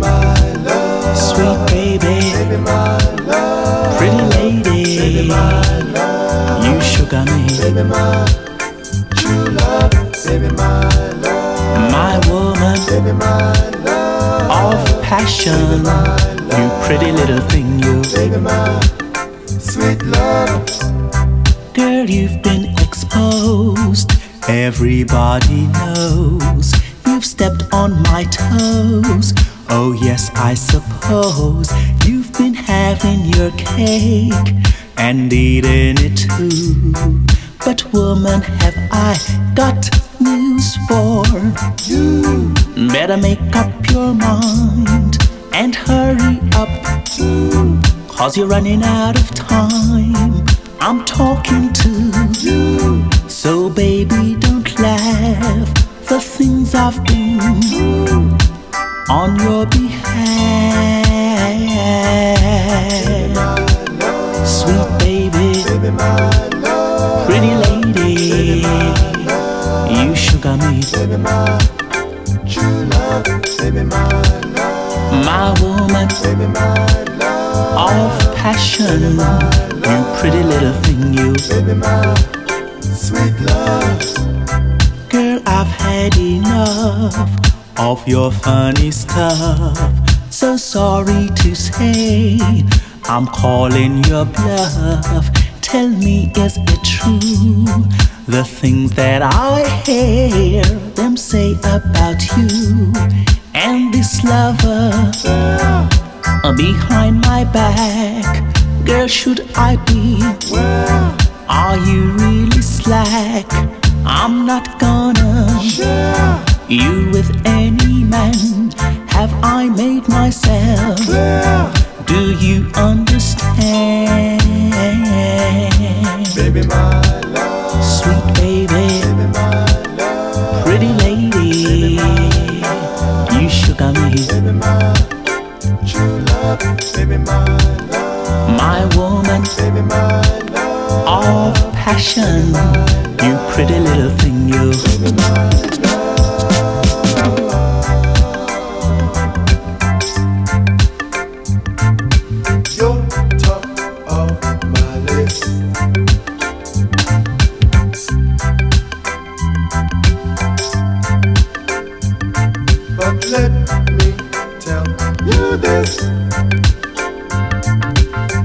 my love, sweet baby, baby, my love, pretty lady, baby, my love, you sugar me, baby, my true love, baby, my love, my woman baby, my love, of passion, you pretty little thing, you, baby, my sweet love. girl, you've been exposed. Everybody knows you've stepped on my toes. Oh yes, I suppose you've been having your cake and eating it too. But woman, have I got news for you. Better make up your mind and hurry up, 'cause you're running out of time. I'm talking to you. So baby, don't laugh, the things I've been through on your behalf. Sweet baby, pretty lady, you sugar me, my woman of passion, you pretty little thing, you, Sweet love, girl, I've had enough of your funny stuff. So sorry to say, I'm calling your bluff. Tell me, is it true, the things that I hear them say about you and this lover behind my back? Girl, should I be? Are you really slack? I'm not gonna share you with any man. Have I made myself? Do you understand? baby, my love, Sweet baby, baby, my love, pretty lady, you sugar me, baby, my true love, baby, my love, my woman baby, my love, of passion, you pretty little thing, you. baby, my